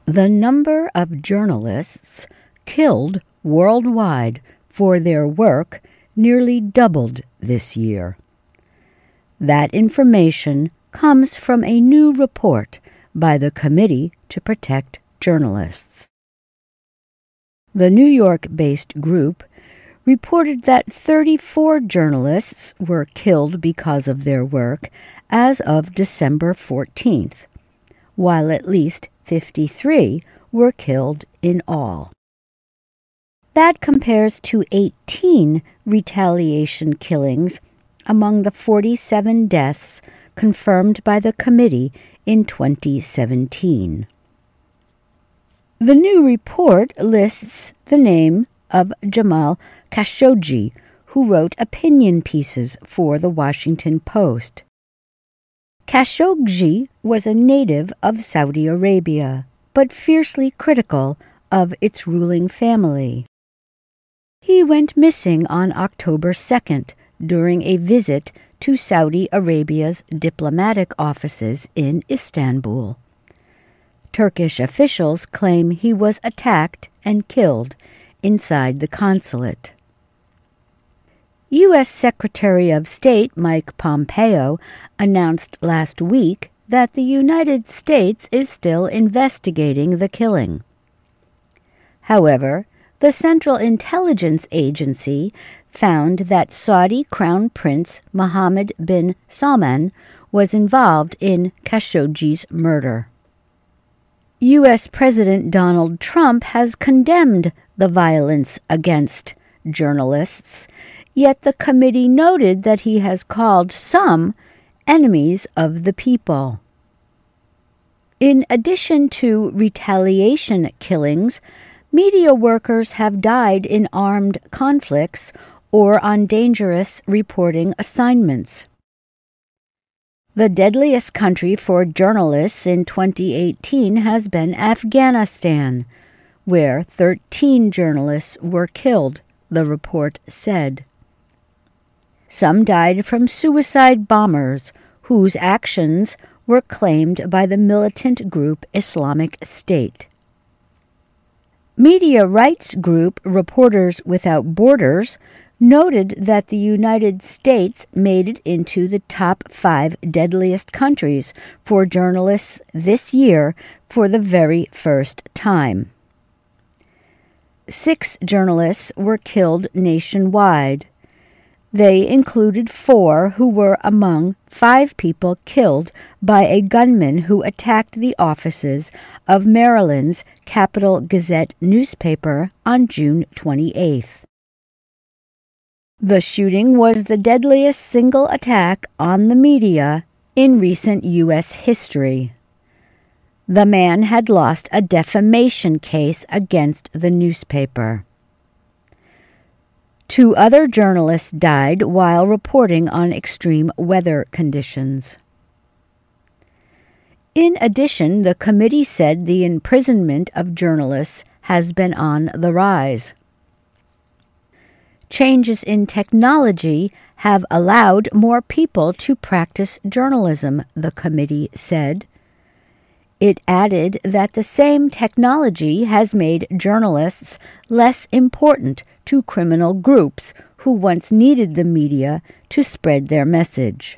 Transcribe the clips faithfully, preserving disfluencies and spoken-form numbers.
The number of journalists killed worldwide for their work nearly doubled this year. That information comes from a new report by the Committee to Protect Journalists. The New York-based group reported that thirty-four journalists were killed because of their work as of December fourteenth, while at least fifty-three were killed in all. That compares to eighteen retaliation killings among the forty-seven deaths confirmed by the committee in twenty seventeen. The new report lists the name of Jamal Khashoggi, who wrote opinion pieces for the Washington Post. Khashoggi was a native of Saudi Arabia, but fiercely critical of its ruling family. He went missing on October second during a visit to Saudi Arabia's diplomatic offices in Istanbul. Turkish officials claim he was attacked and killed inside the consulate. U S Secretary of State Mike Pompeo announced last week that the United States is still investigating the killing. However, the Central Intelligence Agency found that Saudi Crown Prince Mohammed bin Salman was involved in Khashoggi's murder. U S President Donald Trump has condemned the violence against journalists, yet the committee noted that he has called some enemies of the people. In addition to retaliation killings, media workers have died in armed conflicts or on dangerous reporting assignments. The deadliest country for journalists in twenty eighteen has been Afghanistan, where thirteen journalists were killed, the report said. Some died from suicide bombers whose actions were claimed by the militant group Islamic State. Media rights group Reporters Without Borders noted that the United States made it into the top five deadliest countries for journalists this year for the very first time. Six journalists were killed nationwide. They included four who were among five people killed by a gunman who attacked the offices of Maryland's Capital Gazette newspaper on June twenty-eighth. The shooting was the deadliest single attack on the media in recent U S history. The man had lost a defamation case against the newspaper. Two other journalists died while reporting on extreme weather conditions. In addition, the committee said the imprisonment of journalists has been on the rise. Changes in technology have allowed more people to practice journalism, the committee said. It added that the same technology has made journalists less important to criminal groups who once needed the media to spread their message.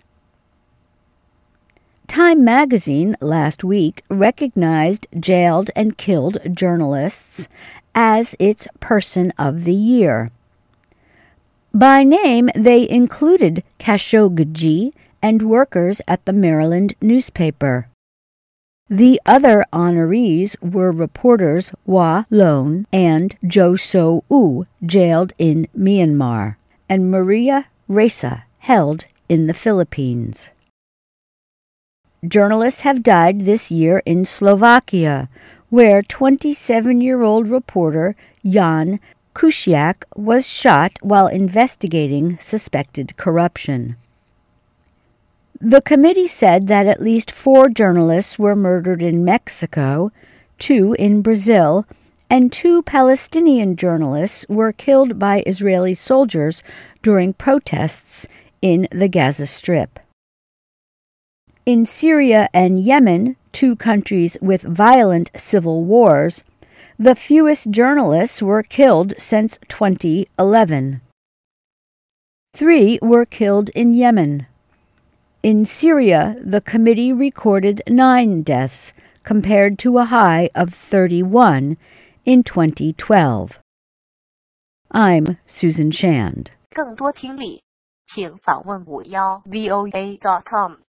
Time magazine last week recognized jailed and killed journalists as its Person of the Year. By name, they included Khashoggi and workers at the Maryland newspaper. The other honorees were reporters Wa Lone and Jo So-u, jailed in Myanmar, and Maria Ressa, held in the Philippines. Journalists have died this year in Slovakia, where twenty-seven-year-old reporter Jan Kuciak was shot while investigating suspected corruption. The committee said that at least four journalists were murdered in Mexico, two in Brazil, and two Palestinian journalists were killed by Israeli soldiers during protests in the Gaza Strip. In Syria and Yemen, two countries with violent civil wars, the fewest journalists were killed since twenty eleven. Three were killed in Yemen. In Syria, the committee recorded nine deaths, compared to a high of thirty-one in twenty twelve. I'm Susan Shand. 更多听力，请访问五幺 V O A dot com。